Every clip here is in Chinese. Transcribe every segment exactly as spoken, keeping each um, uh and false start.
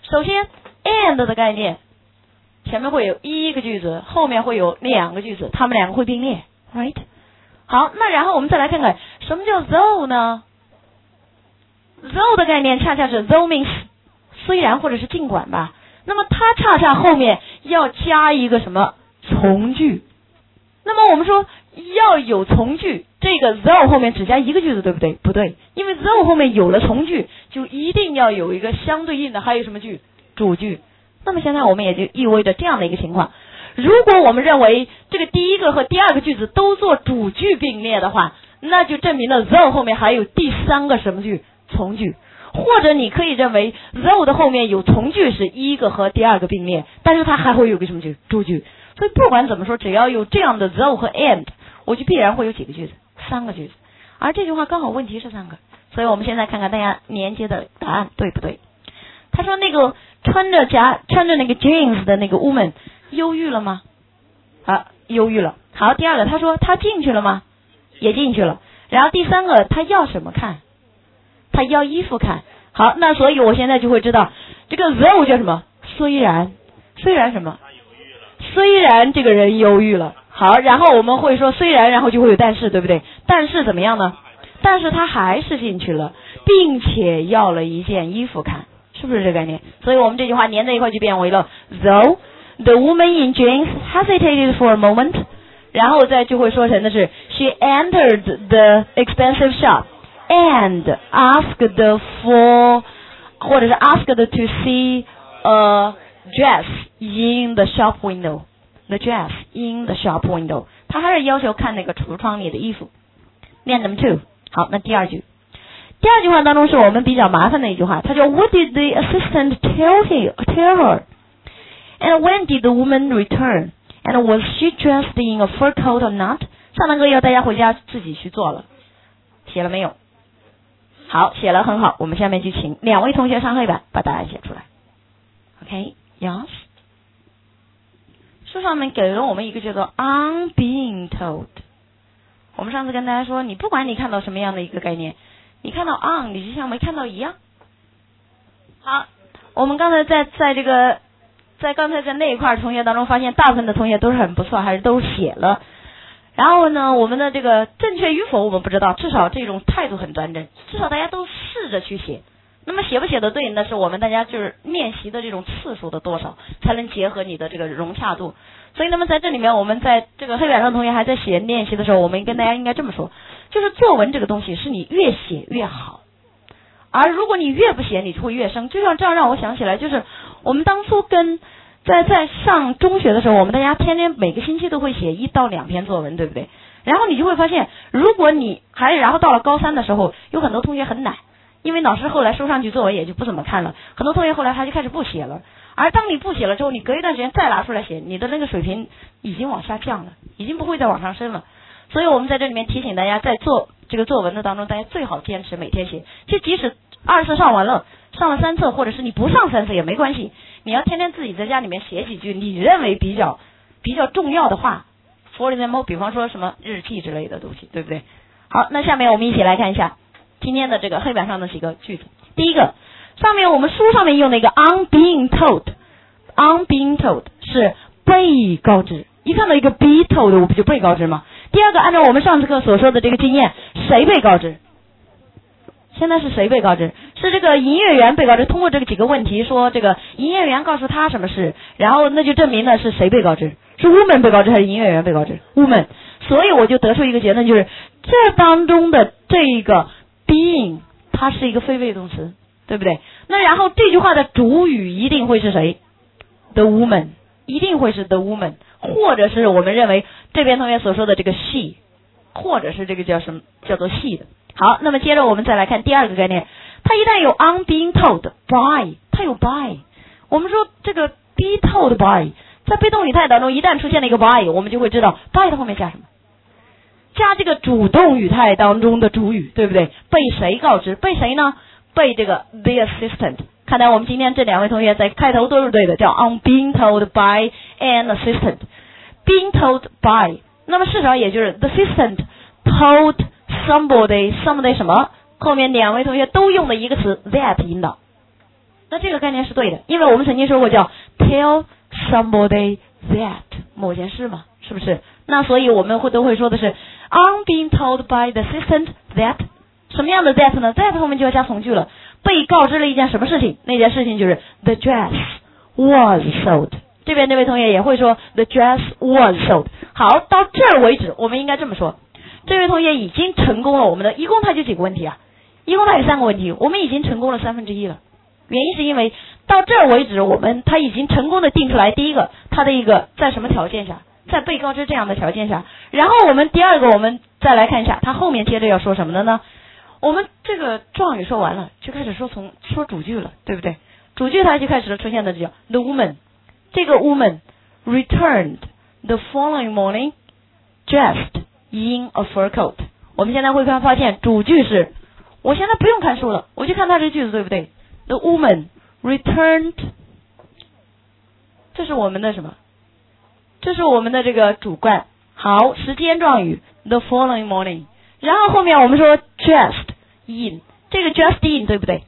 首先 and 的概念，前面会有一个句子，后面会有两个句子，它们两个会并列 ，right？ 好，那然后我们再来看看什么叫 though 呢 ？though 的概念恰恰是 though means 虽然或者是尽管吧。那么它恰恰后面要加一个什么从句？那么我们说要有从句，这个 though 后面只加一个句子，对不对？不对，因为 though 后面有了从句，就一定要有一个相对应的，还有什么句？主句。那么现在我们也就意味着这样的一个情况，如果我们认为这个第一个和第二个句子都做主句并列的话，那就证明了 though 后面还有第三个什么句？从句。或者你可以认为 though 的后面有从句是一个和第二个并列，但是它还会有个什么句？主句。所以不管怎么说，只要有这样的 though 和 and， 我就必然会有几个句子？三个句子。而这句话刚好问题是三个，所以我们现在看看大家连接的答案对不对。他说那个穿着夹穿着那个 jeans 的那个 woman 忧郁了吗？好，忧郁了。好，第二个他说他进去了吗？也进去了。然后第三个他要什么看？他要衣服看。好，那所以我现在就会知道这个 though 叫什么？虽然，虽然什么？虽然这个人忧郁了。好，然后我们会说虽然，然后就会有但是，对不对？但是怎么样呢？但是他还是进去了，并且要了一件衣服看，是不是这个概念？所以我们这句话连在一块就变为了 though the woman in jeans hesitated for a moment， 然后再就会说成的是 she entered the expensive shop and asked for 或者是 asked to see a dress in the shop window， the dress in the shop window， 他还是要求看那个橱窗里的衣服。念 number two。 好，那第二句，第二句话当中是我们比较麻烦的一句话，它叫 What did the assistant tell he tell her and when did the woman return and was she dressed in a fur coat or not？ 上堂课要大家回家自己去做了，写了没有？好，写了，很好。我们下面就请两位同学上黑板把答案写出来。 OK， yes， 书上面给了我们一个叫做 on being told。 我们上次跟大家说，你不管你看到什么样的一个概念，你看到 on 你就像没看到一样。好，我们刚才在在这个在刚才在那一块同学当中发现，大部分的同学都是很不错，还是都写了。然后呢，我们的这个正确与否我们不知道，至少这种态度很端正，至少大家都试着去写。那么写不写的对，那是我们大家就是练习的这种次数的多少，才能结合你的这个融洽度。所以那么在这里面，我们在这个黑板上同学还在写练习的时候，我们跟大家应该这么说，就是作文这个东西是你越写越好，而如果你越不写，你就会越生。就像这样让我想起来，就是我们当初跟在在上中学的时候，我们大家天天每个星期都会写一到两篇作文，对不对？然后你就会发现，如果你还然后到了高三的时候，有很多同学很懒，因为老师后来收上去作文也就不怎么看了，很多同学后来他就开始不写了。而当你不写了之后，你隔一段时间再拿出来写，你的那个水平已经往下降了，已经不会再往上升了。所以我们在这里面提醒大家，在做这个作文的当中，大家最好坚持每天写。就即使二次上完了，上了三次，或者是你不上三次也没关系，你要天天自己在家里面写几句你认为比较比较重要的话 ，for example， 比方说什么日记之类的东西，对不对？好，那下面我们一起来看一下今天的这个黑板上的几个句子。第一个，上面我们书上面用的一个 on being told，on being told 是被告知，一看到一个 be told 我不就被告知吗？第二个，按照我们上次课所说的这个经验，谁被告知？现在是谁被告知？是这个营业员被告知。通过这个几个问题说，这个营业员告诉他什么事，然后那就证明了是谁被告知，是 woman 被告知还是营业员被告知 ？woman。所以我就得出一个结论，就是这当中的这个 being 它是一个非谓动词，对不对？那然后这句话的主语一定会是谁 ？the woman， 一定会是 the woman， 或者是我们认为这边同学所说的这个 she， 或者是这个叫什么叫做 she 的。好，那么接着我们再来看第二个概念，它一旦有 on being told by， 它有 by， 我们说这个 be told by， 在被动语态当中一旦出现了一个 by， 我们就会知道 by 的后面加什么，加这个主动语态当中的主语，对不对？被谁告知？被谁呢？被这个 the assistant。看来我们今天这两位同学在开头都是对的，叫 on being told by an assistant， being told by， 那么事实上也就是 the assistant told somebody somebody 什么，后面两位同学都用的一个词 that 引导， 那这个概念是对的，因为我们曾经说过叫 tell somebody that 某件事嘛，是不是？那所以我们会都会说的是 I'm being told by the assistant that 什么样的 that 呢？ that 后面就要加从句了，被告知了一件什么事情，那件事情就是 the dress was sold。 这边这位同学也会说 the dress was sold。 好，到这儿为止我们应该这么说，这位同学已经成功了我们的，一共他就几个问题啊？一共他有三个问题，我们已经成功了三分之一了。原因是因为到这儿为止我们他已经成功的定出来，第一个他的一个在什么条件下，在被告知这样的条件下，然后我们第二个我们再来看一下他后面接着要说什么的呢？我们这个状语说完了，就开始说从说主句了，对不对？主句它就开始出现的叫 the woman， 这个 woman returned the following morning dressed in a fur coat。 我们现在会看发现主句是，我现在不用看书了，我就看它这句子对不对？ the woman returned， 这是我们的什么？这是我们的这个主观。好，时间状语 the following morning， 然后后面我们说 dressed in， 这个 dressed in 对不对？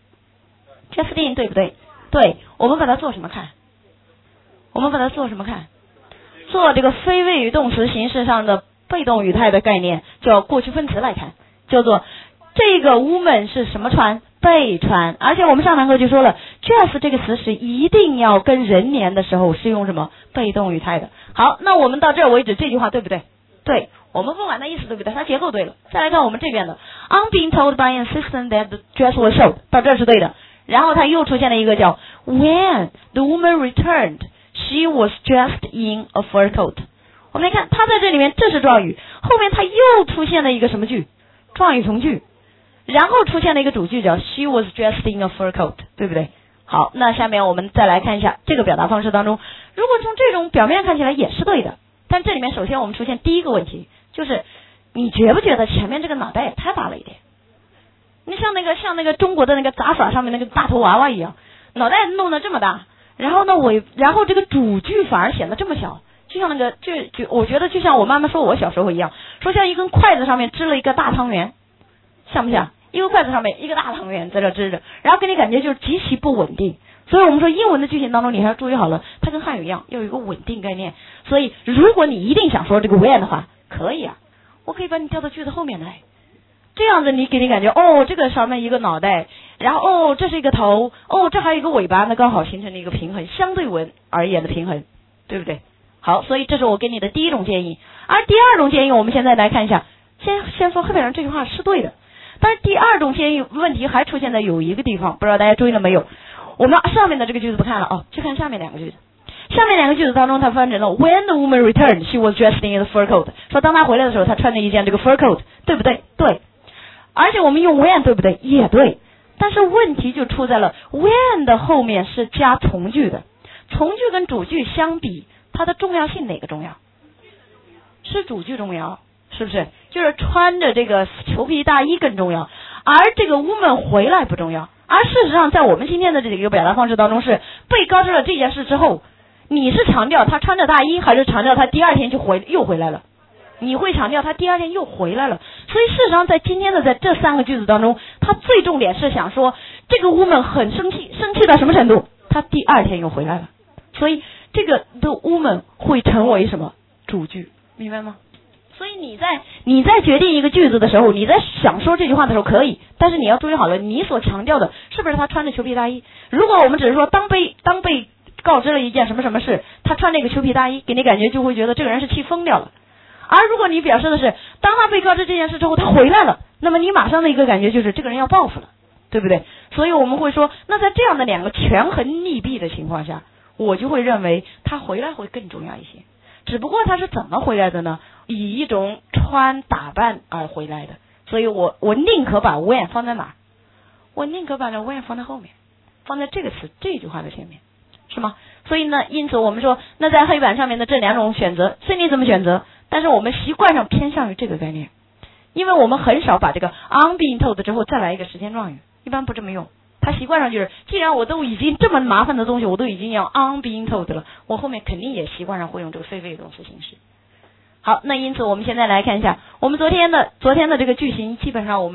dressed in 对不对？对，我们把它做什么看？我们把它做什么看？做这个非谓语动词形式上的被动语态的概念，叫过去分词来看，叫做这个 woman 是什么穿？被穿。而且我们上堂课就说了 dress 这个词是一定要跟人年的时候是用什么被动语态的。好，那我们到这儿为止这句话对不对？对，我们不管它意思对不对，它结构对了。再来看我们这边的 I'm being told by an assistant that the dress was sold， 到这儿是对的。然后它又出现了一个叫 when the woman returned she was dressed in a fur coat。 我们来看它在这里面，这是状语，后面它又出现了一个什么句？状语从句，然后出现了一个主句叫 she was dressed in a fur coat， 对不对？好，那下面我们再来看一下这个表达方式当中，如果从这种表面看起来也是对的，但这里面首先我们出现第一个问题，就是你觉不觉得前面这个脑袋也太大了一点？你像那个像那个中国的那个杂耍上面那个大头娃娃一样，脑袋弄得这么大，然后呢尾，然后这个主句反而显得这么小，就像那个就就我觉得就像我妈妈说我小时候一样，说像一根筷子上面支了一个大汤圆，像不像？一个筷子上面一个大汤圆在这支着，然后给你感觉就是极其不稳定。所以我们说英文的句型当中你还要注意好了，它跟汉语一样要有一个稳定概念。所以如果你一定想说这个 when 的话，可以啊，我可以把你调到句子后面来，这样子你给你感觉哦，这个上面一个脑袋，然后哦这是一个头，哦这还有一个尾巴，那刚好形成了一个平衡，相对文而言的平衡，对不对？好，所以这是我给你的第一种建议。而第二种建议我们现在来看一下，先先说黑板上这句话是对的，但是第二种建议问题还出现在有一个地方，不知道大家注意了没有？我们上面的这个句子不看了哦，去看下面两个句子。下面两个句子当中它翻成了 when the woman returned she was dressed in a fur coat， 说当她回来的时候她穿着一件这个 fur coat， 对不对？对。而且我们用 when 对不对？也对。但是问题就出在了 when 的后面是加从句的，从句跟主句相比，它的重要性哪个重要？是主句重要，是不是？就是穿着这个裘皮大衣更重要，而这个 woman 回来不重要。而事实上在我们今天的这个表达方式当中，是被告知了这件事之后，你是强调他穿着大衣，还是强调他第二天就回又回来了？你会强调他第二天又回来了。所以事实上在今天的在这三个句子当中，他最重点是想说这个 woman 很生气，生气到什么程度？他第二天又回来了。所以这个 the woman 会成为什么？主句，明白吗？所以你在你在决定一个句子的时候，你在想说这句话的时候可以，但是你要注意好了，你所强调的是不是他穿着裘皮大衣？如果我们只是说当被当被告知了一件什么什么事，他穿那个裘皮大衣，给你感觉就会觉得这个人是气疯掉了。而如果你表示的是当他被告知这件事之后他回来了，那么你马上的一个感觉就是这个人要报复了，对不对？所以我们会说，那在这样的两个权衡利弊的情况下，我就会认为他回来会更重要一些。只不过他是怎么回来的呢？以一种穿打扮而回来的。所以我我宁可把 when 放在哪？我宁可把这 when 放在后面，放在这个词这句话的前面，是吗？所以呢，因此我们说，那在黑板上面的这两种选择，随你怎么选择，但是我们习惯上偏向于这个概念，因为我们很少把这个 on being told 之后再来一个时间状语，一般不这么用。他习惯上就是，既然我都已经这么麻烦的东西，我都已经要 on being told 了，我后面肯定也习惯上会用这个非谓语动词形式。好，那因此我们现在来看一下，我们昨天的昨天的这个句型，基本上我们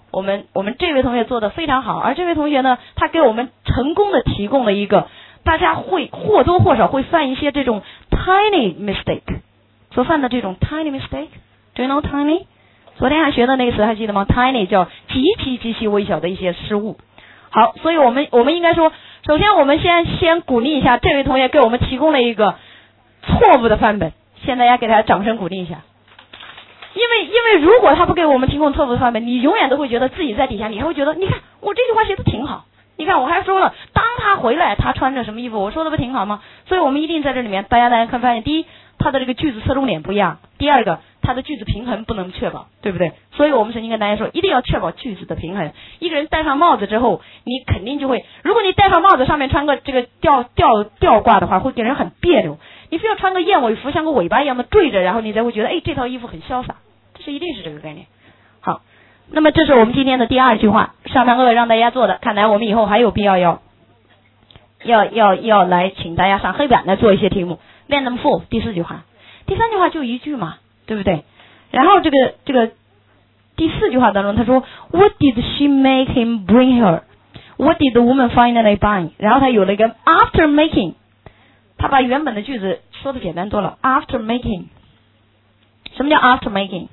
我们我们这位同学做的非常好，而这位同学呢，他给我们成功的提供了一个大家会或多或少会犯一些这种 tiny mistake 所犯的这种 tiny mistake。Do you know tiny？ 昨天还学的那个词还记得吗？ tiny 叫极其极其微小的一些失误。好，所以我们我们应该说，首先我们先先鼓励一下这位同学给我们提供了一个错误的范本，现在大家给他掌声鼓励一下。因为因为如果他不给我们提供错误的范本，你永远都会觉得自己在底下，你还会觉得，你看我这句话写的挺好，你看我还说了，当他回来他穿着什么衣服，我说的不挺好吗？所以我们一定在这里面，大家大家看发现，第一，他的这个句子侧重点不一样；第二个，他的句子平衡不能确保，对不对？所以我们曾经跟大家说，一定要确保句子的平衡。一个人戴上帽子之后，你肯定就会，如果你戴上帽子上面穿个这个吊吊吊挂的话，会给人很别扭。你非要穿个燕尾服，像个尾巴一样的坠着，然后你才会觉得，哎，这套衣服很潇洒。这是一定是这个概念。好，那么这是我们今天的第二句话，上堂课让大家做的，看来我们以后还有必要要要要要来请大家上黑板来做一些题目。练them full 第四句话，第三句话就一句嘛，对不对？然后这个这个第四句话当中，他说 What did she make him bring her? What did the woman finally buy? 然后他有了一个 after making， 他把原本的句子说的简单多了。After making， 什么叫 after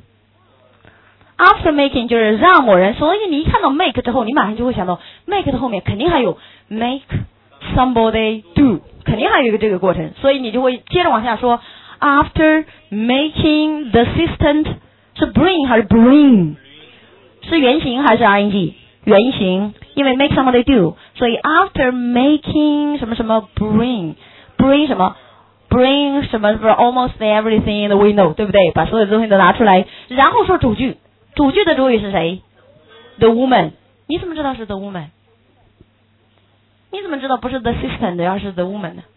making？After making 就是让某人，所以你一看到 make 之后，你马上就会想到 make 的后面肯定还有 make somebody do， 肯定还有一个这个过程，所以你就会接着往下说 After making the assistant 是 bring 还是 bring？ 是原形还是 ing？ 原形，因为 make somebody do， 所以 after making 什么什么 bring bring 什么bring 什么 almost everything in the window， 对不对？把所有的东西都拿出来，然后说主句。主句的主语是谁 ？The woman。你怎么知道是 the woman？ 你怎么知道不是 the assistant， 而是 the woman 呢？